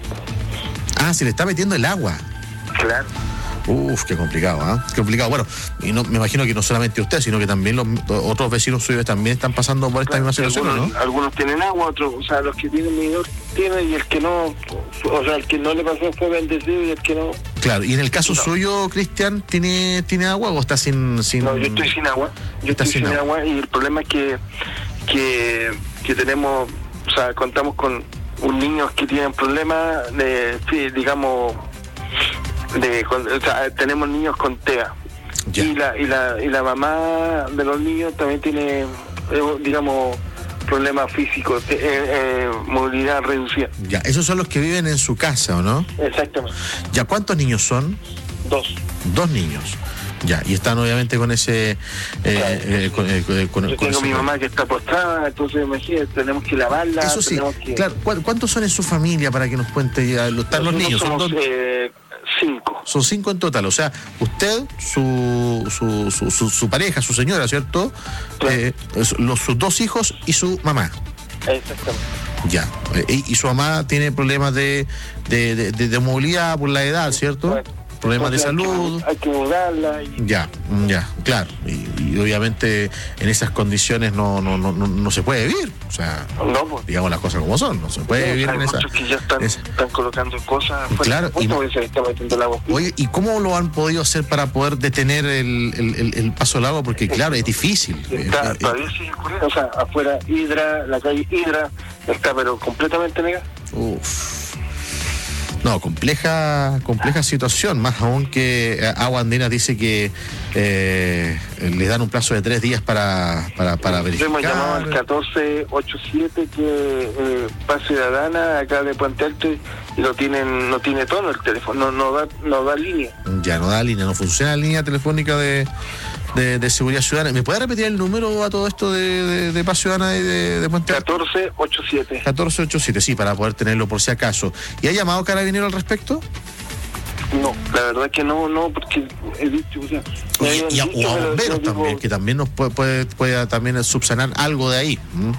Ah, se le está metiendo el agua. Claro. Uf, qué complicado, ¿ah? Qué complicado. Bueno, y no, me imagino que no solamente usted, sino que también los otros vecinos suyos también están pasando por esta misma situación, algunos, ¿no? algunos tienen agua, otros, o sea, los que tienen medidor tienen y el que no, o sea, el que no le pasó fue bendecido y el que no. Claro, y en el caso No. suyo, Cristian, ¿tiene tiene agua o está sin...? sin... No, yo estoy sin agua. Yo Está estoy sin sin agua. agua. Y el problema es que, que, que tenemos, o sea, contamos con un niños que tienen problemas de, sí, digamos, de, con- o sea, tenemos niños con T E A. Ya. Y la, y la, y la mamá de los niños también tiene, eh, digamos, problemas físicos, eh, eh, movilidad reducida. Ya, esos son los que viven en su casa, ¿o no? Exactamente. Ya, ¿cuántos niños son? Dos. Dos niños. Ya, y están obviamente con ese... eh, eh, con, eh, con- con- Yo con tengo ese- mi mamá que está postrada, entonces imagínate, tenemos que lavarla. Eso sí, tenemos que... claro. ¿cu- ¿Cuántos son en su familia para que nos cuente ya? Lo- Están los Nosotros niños, son somos, dos... eh, cinco. Son cinco en total, o sea, usted, su su, su, su, su pareja, su señora, ¿cierto? Eh, es- los, sus dos hijos y su mamá. Exactamente. Ya. Eh, y, y su mamá tiene problemas de, de, de, de- de movilidad por la edad, ¿cierto? Bueno, Problemas de entonces salud. Hay que, hay que mudarla. Y... Ya, ya, claro. Y, y obviamente en esas condiciones no, no, no, no, no se puede vivir. O sea, No, pues. digamos las cosas como son. No se puede vivir hay en esa. muchos que ya están, esa- están colocando cosas afuera. Claro, y- Porque se le está metiendo el agua. Oye, ¿y cómo lo han podido hacer para poder detener el, el, el- el paso del agua? Porque claro, es difícil. Está, Eh, eh, todavía sigue ocurriendo, o sea, afuera Hidra, la calle Hidra, está pero completamente negada. Uf. No, compleja, compleja situación, más aún que eh, Agua Andina dice que eh, les dan un plazo de tres días para, para, para Hemos llamado al verificar. catorce ochenta y siete que eh, Paz Ciudadana acá de Puente Alto y lo tienen, no tiene tono el teléfono, no, no da, no da línea. Ya no da línea, no funciona la línea telefónica de, de, de seguridad ciudadana. ¿Me puede repetir el número a todo esto de, de, de Paz Ciudadana y de, de Puente Alto? catorce ochenta y siete. catorce ochenta y siete, sí, para poder tenerlo por si acaso. ¿Y ha llamado Carabinero al respecto? No, la verdad que no, no, porque he dicho, o sea, me Y, habían y a, dicho, o a pero yo bomberos digo, también, que también nos puede, puede, puede también subsanar algo de ahí. ¿m?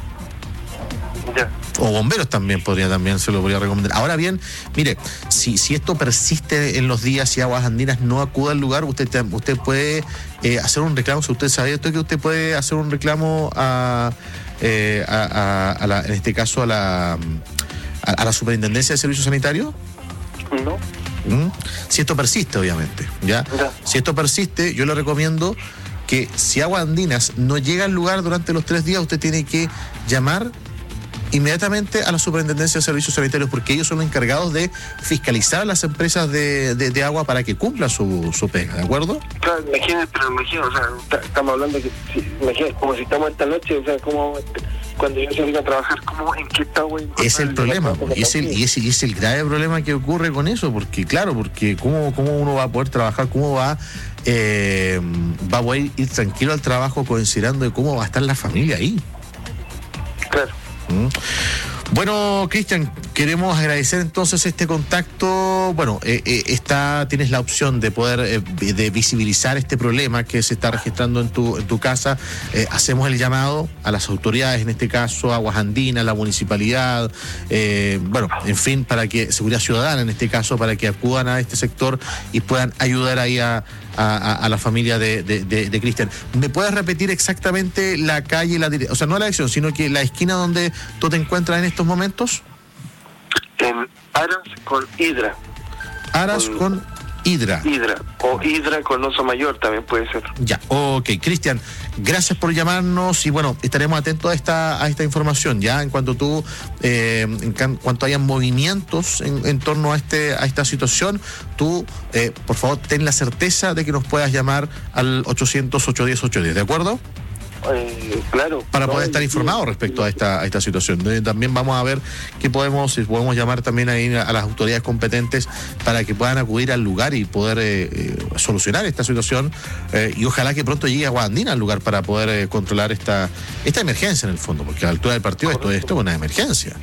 Ya. O bomberos también podría también se lo podría recomendar. Ahora bien, mire, si, si esto persiste en los días y Aguas Andinas no acude al lugar, usted te- usted puede eh, hacer un reclamo. Si usted sabe esto, que usted puede hacer un reclamo a, eh, a, a- a la, en este caso a la a, a la Superintendencia de Servicios Sanitarios. No. ¿Mm? Si esto persiste, obviamente, ¿ya? Ya. Si esto persiste, yo le recomiendo que si Aguas Andinas no llega al lugar durante los tres días, usted tiene que llamar inmediatamente a la Superintendencia de Servicios Sanitarios, porque ellos son los encargados de fiscalizar a las empresas de, de- de agua para que cumplan su, su pega, ¿de acuerdo? Claro, imagínate, pero imagínate, o sea, ta- estamos hablando que, si, imagínate, como si estamos esta noche, o sea, como cuando yo salga a trabajar, ¿cómo, en qué está, güey? Es el problema, y es el, y es, y es el grave problema que ocurre con eso, porque claro, porque cómo, cómo uno va a poder trabajar, cómo va, eh, va a poder ir tranquilo al trabajo considerando de cómo va a estar la familia ahí. Claro. ¿Mm? Bueno, Cristian, queremos agradecer entonces este contacto. Bueno, eh, eh, está, tienes la opción de poder eh, de visibilizar este problema que se está registrando en tu, en tu casa. Eh, hacemos el llamado a las autoridades, en este caso Aguas Andinas, la municipalidad, eh, bueno, en fin, para que Seguridad Ciudadana, en este caso, para que acudan a este sector y puedan ayudar ahí a, a, a- a la familia de, de, de- de Cristian. ¿Me puedes repetir exactamente la calle, la dire- o sea, no la dirección, sino que la esquina donde tú te encuentras en estos momentos? En Aras con Hidra. Aras Con- con Hidra. Hidra. O Hidra con oso mayor también puede ser. Ya, ok. Cristian, gracias por llamarnos y bueno, estaremos atentos a esta a esta información, ya, en cuanto tú, eh, en can, cuanto hayan movimientos en, en torno a este a esta situación, tú, eh, por favor, ten la certeza de que nos puedas llamar al ochocientos, ochocientos diez, ochocientos diez, ¿de acuerdo? Eh, claro. Para poder no, estar sí, informados respecto a esta a esta situación. Eh, también vamos a ver qué podemos, si podemos llamar también ahí a las autoridades competentes para que puedan acudir al lugar y poder eh, eh, solucionar esta situación eh, y ojalá que pronto llegue Agua Andina al lugar para poder eh, controlar esta esta emergencia en el fondo, porque a la altura del partido esto, esto es una emergencia.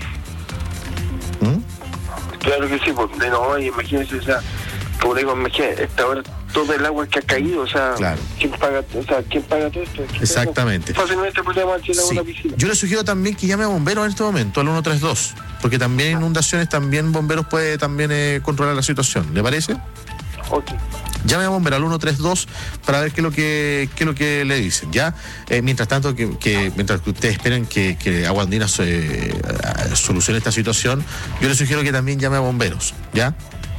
¿Mm? Claro que sí, porque no, imagínense, o sea, como digo, imagínense, esta hora todo el agua que ha caído, o sea, claro. ¿quién paga, o sea, ¿quién paga todo esto? Exactamente. Fácilmente podríamos alquilar Sí. una piscina. Yo le sugiero también que llame a bomberos en este momento, al uno tres dos, porque también inundaciones, también bomberos puede también eh, controlar la situación. ¿Le parece? Ok. Llame a bomberos al uno tres dos para ver qué es lo que qué es lo que le dicen, ¿ya? Eh, mientras tanto, que, que mientras que ustedes esperen que, que Agua Andina eh, solucione esta situación, yo les sugiero que también llame a bomberos, ¿ya?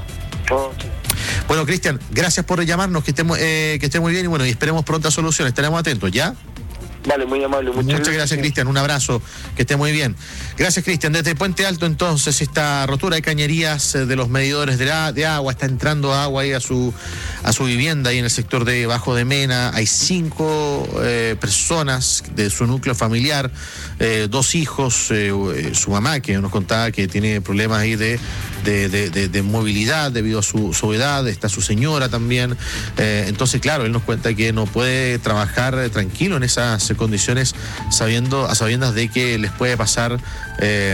Okay. Bueno, Cristian, gracias por llamarnos, que estemos, eh, que esté muy bien y bueno, y esperemos pronta solución, estaremos atentos, ¿ya? Vale, muy amable. Muchas, Muchas gracias, gracias, Cristian. Un abrazo. Que esté muy bien. Gracias, Cristian. Desde Puente Alto, entonces, esta rotura de cañerías de los medidores de, la, de agua. Está entrando agua ahí a su, a su vivienda, ahí en el sector de Bajo de Mena. Hay cinco eh, personas de su núcleo familiar, eh, dos hijos, eh, su mamá, que nos contaba que tiene problemas ahí de, de, de, de, de movilidad debido a su, su edad. Está su señora también. Eh, entonces, claro, él nos cuenta que no puede trabajar eh, tranquilo en esas condiciones, sabiendo a sabiendas de que les puede pasar eh,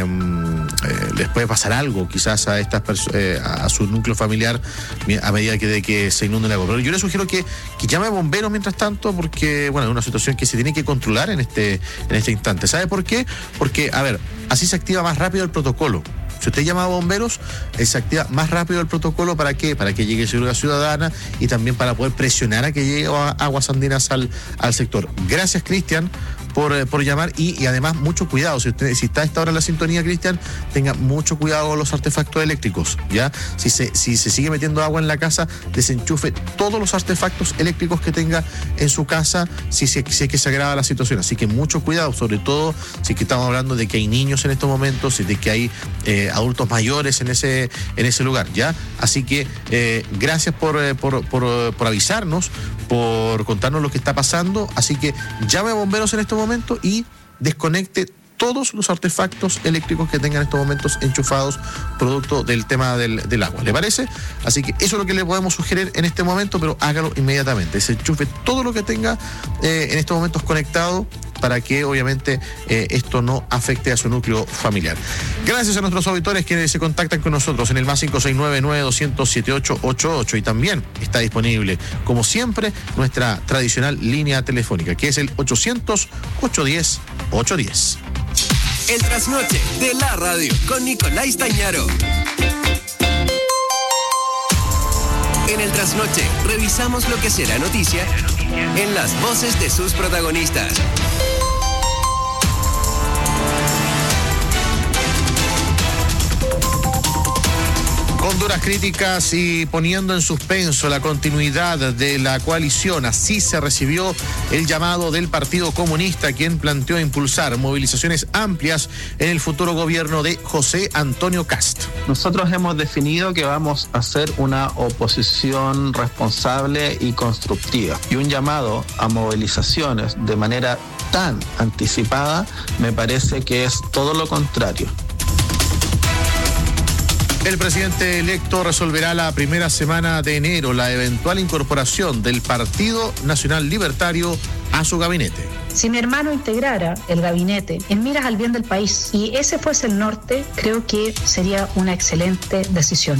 eh, les puede pasar algo quizás a estas perso- eh, a su núcleo familiar a medida que de que se inunde el agua. Pero yo le sugiero que, que llame a bomberos mientras tanto, porque bueno, es una situación que se tiene que controlar en este en este instante. ¿Sabe por qué? Porque, a ver, así se activa más rápido el protocolo. Si usted llama a bomberos, se activa más rápido el protocolo. ¿Para qué? Para que llegue seguridad ciudadana y también para poder presionar a que llegue aguas andinas al, al sector. Gracias, Cristian, por, por llamar y, y además mucho cuidado. Si usted si está a esta hora en la sintonía, Cristian, tenga mucho cuidado con los artefactos eléctricos, ¿ya? Si se, si se sigue metiendo agua en la casa, desenchufe todos los artefactos eléctricos que tenga en su casa si, si, si es que se agrava la situación. Así que mucho cuidado, sobre todo si es que estamos hablando de que hay niños en estos momentos y de que hay eh, adultos mayores en ese en ese lugar, ¿ya? Así que eh, gracias por, eh, por, por, por avisarnos, por contarnos lo que está pasando. Así que llame a bomberos en estos momentos y desconecte todos los artefactos eléctricos que tengan en estos momentos enchufados producto del tema del, del agua. ¿Le parece? Así que eso es lo que le podemos sugerir en este momento, pero hágalo inmediatamente. Se enchufe todo lo que tenga eh, en estos momentos conectado para que obviamente eh, esto no afecte a su núcleo familiar. Gracias a nuestros auditores que se contactan con nosotros en el más cinco seis nueve, nueve dos cero cero, siete ocho ocho ocho y también está disponible, como siempre, nuestra tradicional línea telefónica, que es el ochocientos, ochocientos diez, ochocientos diez. El trasnoche de la radio con Nicolás Tañaro. En el trasnoche revisamos lo que será noticia en las voces de sus protagonistas. Con duras críticas y poniendo en suspenso la continuidad de la coalición, así se recibió el llamado del Partido Comunista, quien planteó impulsar movilizaciones amplias en el futuro gobierno de José Antonio Kast. Nosotros hemos definido que vamos a hacer una oposición responsable y constructiva, y un llamado a movilizaciones de manera tan anticipada me parece que es todo lo contrario. El presidente electo resolverá la primera semana de enero la eventual incorporación del Partido Nacional Libertario a su gabinete. Si mi hermano integrara el gabinete en miras al bien del país y ese fuese el norte, creo que sería una excelente decisión.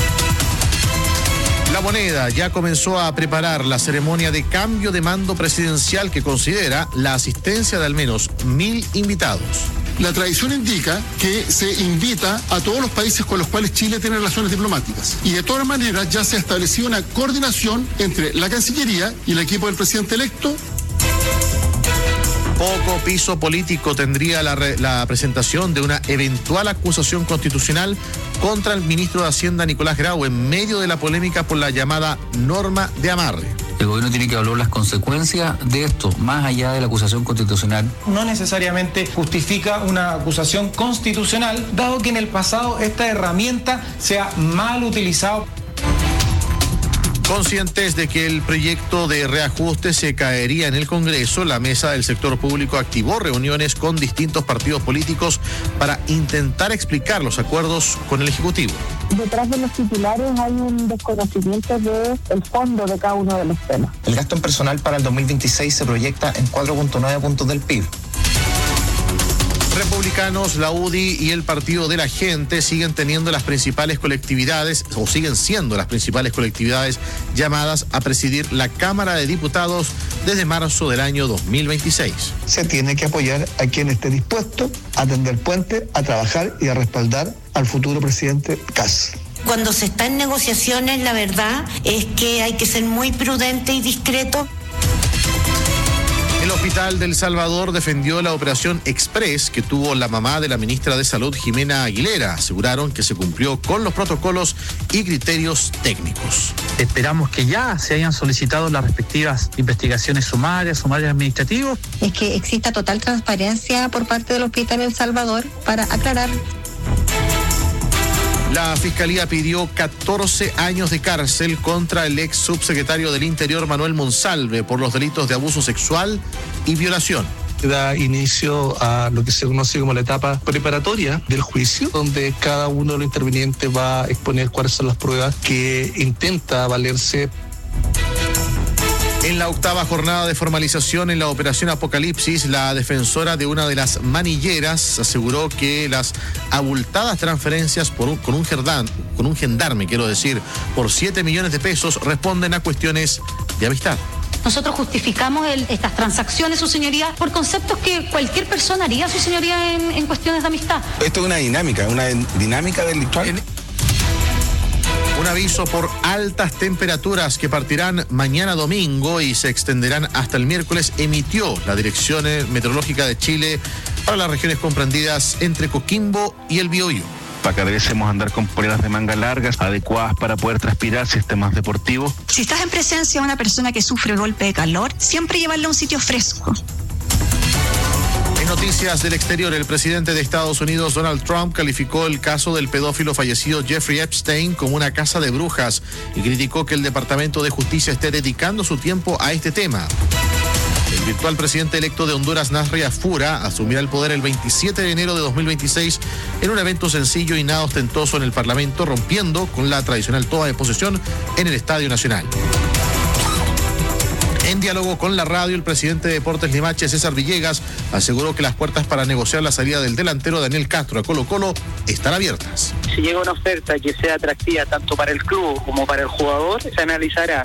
La Moneda ya comenzó a preparar la ceremonia de cambio de mando presidencial que considera la asistencia de al menos mil invitados. La tradición indica que se invita a todos los países con los cuales Chile tiene relaciones diplomáticas. Y de todas maneras ya se ha establecido una coordinación entre la Cancillería y el equipo del presidente electo. Poco piso político tendría la, re, la presentación de una eventual acusación constitucional contra el ministro de Hacienda Nicolás Grau en medio de la polémica por la llamada norma de amarre. El gobierno tiene que evaluar las consecuencias de esto, más allá de la acusación constitucional. No necesariamente justifica una acusación constitucional, dado que en el pasado esta herramienta se ha mal utilizado. Conscientes de que el proyecto de reajuste se caería en el Congreso, la mesa del sector público activó reuniones con distintos partidos políticos para intentar explicar los acuerdos con el Ejecutivo. Detrás de los titulares hay un desconocimiento del fondo de cada uno de los temas. El gasto en personal para el dos mil veintiséis se proyecta en cuatro punto nueve puntos del P I B. Republicanos, la U D I y el Partido de la Gente siguen teniendo las principales colectividades, o siguen siendo las principales colectividades llamadas a presidir la Cámara de Diputados desde marzo del año dos mil veintiséis. Se tiene que apoyar a quien esté dispuesto a tender puente, a trabajar y a respaldar al futuro presidente Kast. Cuando se está en negociaciones, la verdad es que hay que ser muy prudente y discreto. El Hospital del Salvador defendió la operación Express que tuvo la mamá de la ministra de Salud, Jimena Aguilera. Aseguraron que se cumplió con los protocolos y criterios técnicos. Esperamos que ya se hayan solicitado las respectivas investigaciones sumarias, sumarias administrativas. Es que exista total transparencia por parte del Hospital del Salvador para aclarar. La Fiscalía pidió catorce años de cárcel contra el ex subsecretario del Interior, Manuel Monsalve, por los delitos de abuso sexual y violación. Da inicio a lo que se conoce como la etapa preparatoria del juicio, donde cada uno de los intervinientes va a exponer cuáles son las pruebas que intenta valerse. En la octava jornada de formalización en la operación Apocalipsis, la defensora de una de las manilleras aseguró que las abultadas transferencias por un, con, un gerdán, con un gendarme, quiero decir, por siete millones de pesos responden a cuestiones de amistad. Nosotros justificamos el, estas transacciones, su señoría, por conceptos que cualquier persona haría, su señoría, en, en cuestiones de amistad. Esto es una dinámica, una dinámica delictual. En... Un aviso por altas temperaturas que partirán mañana domingo y se extenderán hasta el miércoles emitió la Dirección Meteorológica de Chile para las regiones comprendidas entre Coquimbo y el Biobío. Para que debemos andar con poleras de manga largas, adecuadas para poder transpirar, sistemas deportivos. Si estás en presencia de una persona que sufre golpe de calor, siempre llevarla a un sitio fresco. Noticias del exterior, el presidente de Estados Unidos, Donald Trump, calificó el caso del pedófilo fallecido Jeffrey Epstein como una casa de brujas y criticó que el Departamento de Justicia esté dedicando su tiempo a este tema. El virtual presidente electo de Honduras, Nasri Afura, asumirá el poder el veintisiete de enero de dos mil veintiséis en un evento sencillo y nada ostentoso en el Parlamento, rompiendo con la tradicional toma de posesión en el Estadio Nacional. En diálogo con la radio, el presidente de Deportes Limache, César Villegas, aseguró que las puertas para negociar la salida del delantero Daniel Castro a Colo-Colo están abiertas. Si llega una oferta que sea atractiva tanto para el club como para el jugador, se analizará.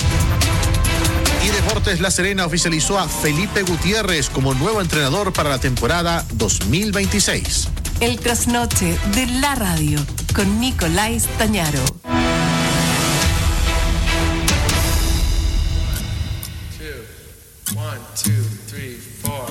Y Deportes La Serena oficializó a Felipe Gutiérrez como nuevo entrenador para la temporada dos mil veintiséis. El trasnoche de la radio con Nicolás Tañaro. One, two, three, four.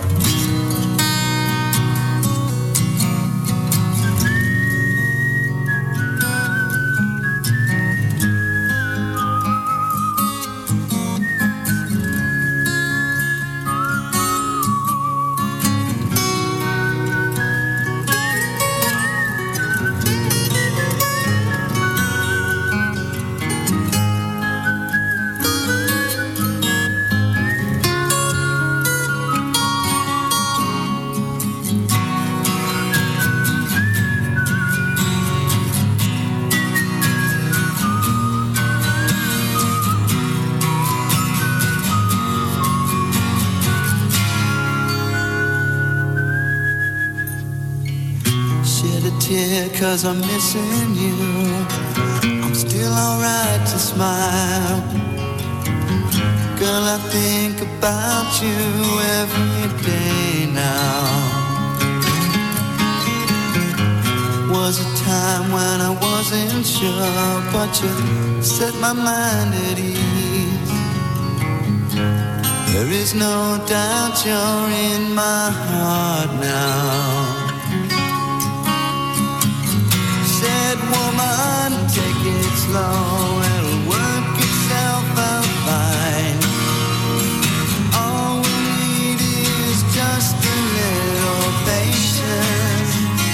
Cause I'm missing you, I'm still alright to smile. Girl, I think about you every day now. Was a time when I wasn't sure, but you set my mind at ease. There is no doubt you're in my heart now. Said Come on, take it slow, it'll work itself out fine. All we need is just a little patience.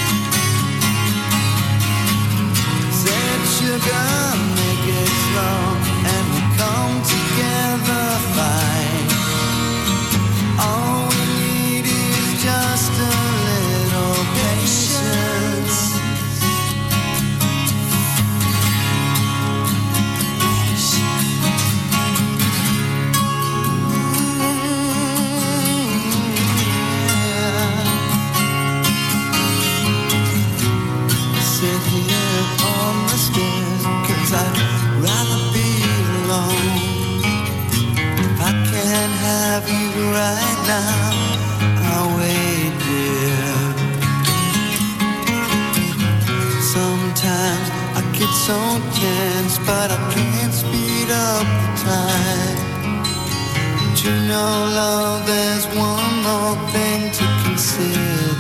Said sugar, make it slow, and we'll come together fine. All we need is just a little patience. Sit here on the stairs, 'cause I'd rather be alone. If I can't have you right now, I'll wait, dear. Sometimes I get so tense, but I can't speed up the time. But you know, love, there's one more thing to consider.